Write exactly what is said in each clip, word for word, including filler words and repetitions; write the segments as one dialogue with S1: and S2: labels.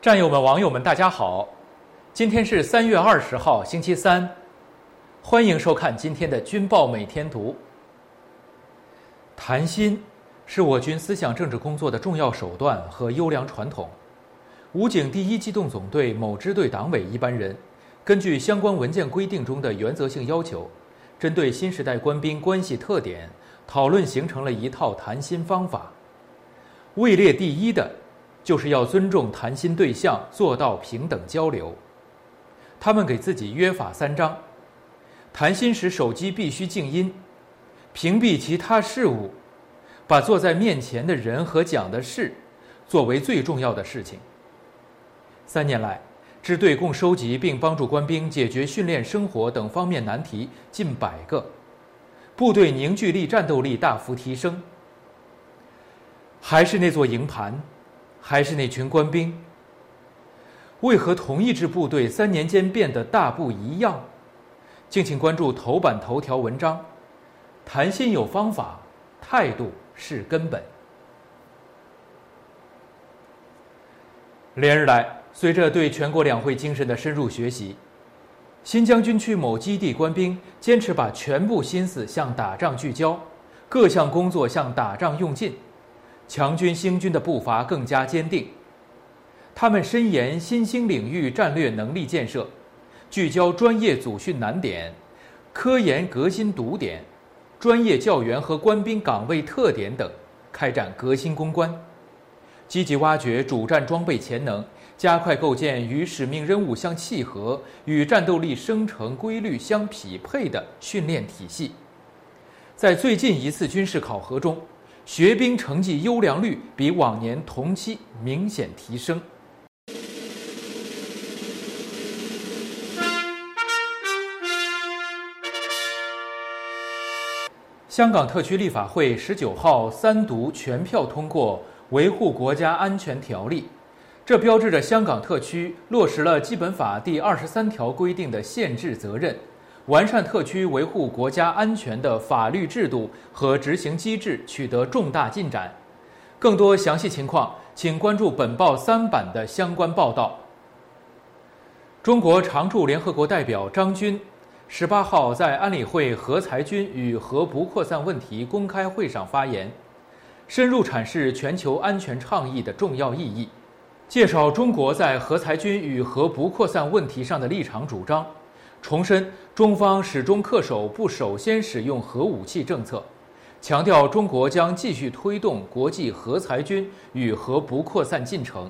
S1: 战友们、网友们，大家好！今天是三月二十号，星期三，欢迎收看今天的军报每天读。谈心是我军思想政治工作的重要手段和优良传统。武警第一机动总队某支队党委一班人，根据相关文件规定中的原则性要求，针对新时代官兵关系特点，讨论形成了一套谈心方法。位列第一的，就是要尊重谈心对象，做到平等交流。他们给自己约法三章：谈心时手机必须静音，屏蔽其他事物，把坐在面前的人和讲的事作为最重要的事情。三年来，支队共收集并帮助官兵解决训练、生活等方面难题近百个，部队凝聚力、战斗力大幅提升。还是那座营盘，还是那群官兵，为何同一支部队三年间变得大不一样？敬请关注头版头条文章：谈心有方法，态度是根本。连日来，随着对全国两会精神的深入学习，新疆军区某基地官兵坚持把全部心思向打仗聚焦，各项工作向打仗用尽，强军兴军的步伐更加坚定。他们深研新兴领域战略能力建设，聚焦专业组训难点、科研革新堵点、专业教员和官兵岗位特点等，开展革新攻关，积极挖掘主战装备潜能，加快构建与使命任务相契合、与战斗力生成规律相匹配的训练体系。在最近一次军事考核中，学兵成绩优良率比往年同期明显提升。香港特区立法会十九号三读全票通过《维护国家安全条例》，这标志着香港特区落实了基本法第二十三条规定的宪制责任，完善特区维护国家安全的法律制度和执行机制取得重大进展。更多详细情况，请关注本报三版的相关报道。中国常驻联合国代表张军十八号在安理会核裁军与核不扩散问题公开会上发言，深入阐释全球安全倡议的重要意义，介绍中国在核裁军与核不扩散问题上的立场主张，重申中方始终恪守不首先使用核武器政策，强调中国将继续推动国际核裁军与核不扩散进程。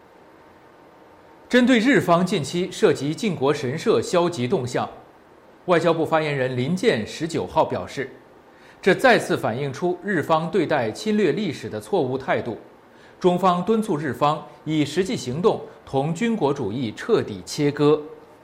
S1: 针对日方近期涉及靖国神社消极动向，外交部发言人林健十九号表示，这再次反映出日方对待侵略历史的错误态度，中方敦促日方以实际行动同军国主义彻底切割。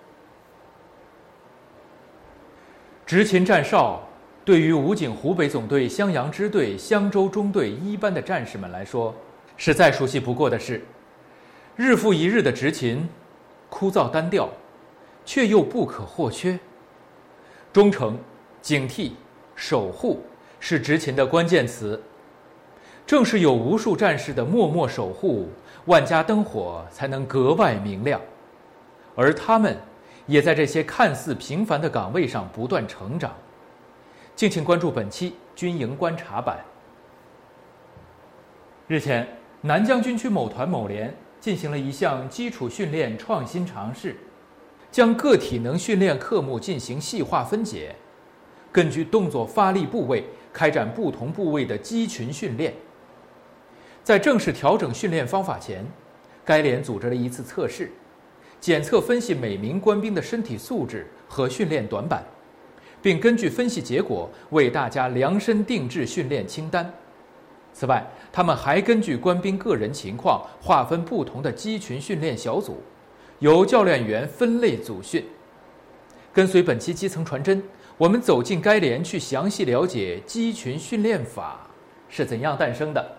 S1: 执勤站哨对于武警湖北总队襄阳支队襄州中队一班的战士们来说，是再熟悉不过的事。日复一日的执勤，枯燥单调，却又不可或缺。忠诚、警惕、守护是执勤的关键词。正是有无数战士的默默守护，万家灯火才能格外明亮。而他们也在这些看似平凡的岗位上不断成长。敬请关注本期军营观察版。日前，南疆军区某团某连进行了一项基础训练创新尝试，将个体能训练科目进行细化分解，根据动作发力部位开展不同部位的肌群训练。在正式调整训练方法前，该连组织了一次测试，检测分析每名官兵的身体素质和训练短板，并根据分析结果为大家量身定制训练清单。此外，他们还根据官兵个人情况划分不同的肌群训练小组，由教练员分类组训。跟随本期基层传真，我们走进该连，去详细了解肌群训练法是怎样诞生的。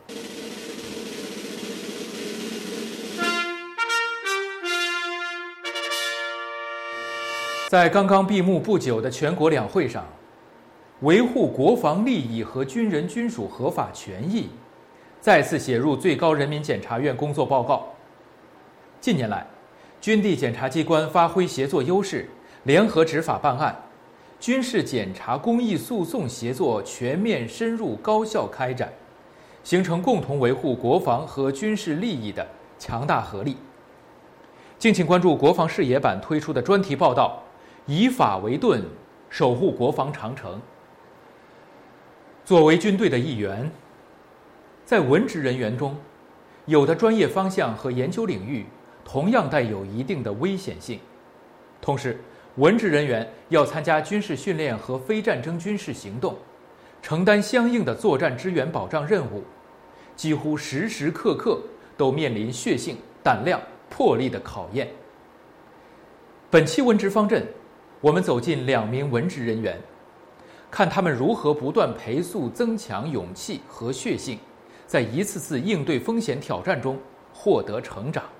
S1: 在刚刚闭幕不久的全国两会上，维护国防利益和军人军属合法权益再次写入最高人民检察院工作报告。 近年来，军地检察机关发挥协作优势，联合执法办案，军事检察公益诉讼协作全面深入高效开展，形成共同维护国防和军事利益的强大合力。敬请关注国防视野版推出的专题报道，以法为盾，守护国防长城。作为军队的一员，在文职人员中，有的专业方向和研究领域同样带有一定的危险性。同时，文职人员要参加军事训练和非战争军事行动，承担相应的作战支援保障任务，几乎时时刻刻都面临血性、胆量、魄力的考验。本期文职方阵，我们走进两名文职人员，看他们如何不断培塑、增强勇气和血性，在一次次应对风险挑战中获得成长。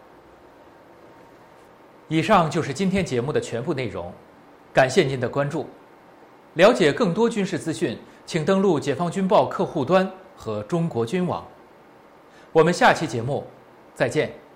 S1: 以上就是今天节目的全部内容，感谢您的关注。了解更多军事资讯，请登录解放军报客户端和中国军网。我们下期节目再见。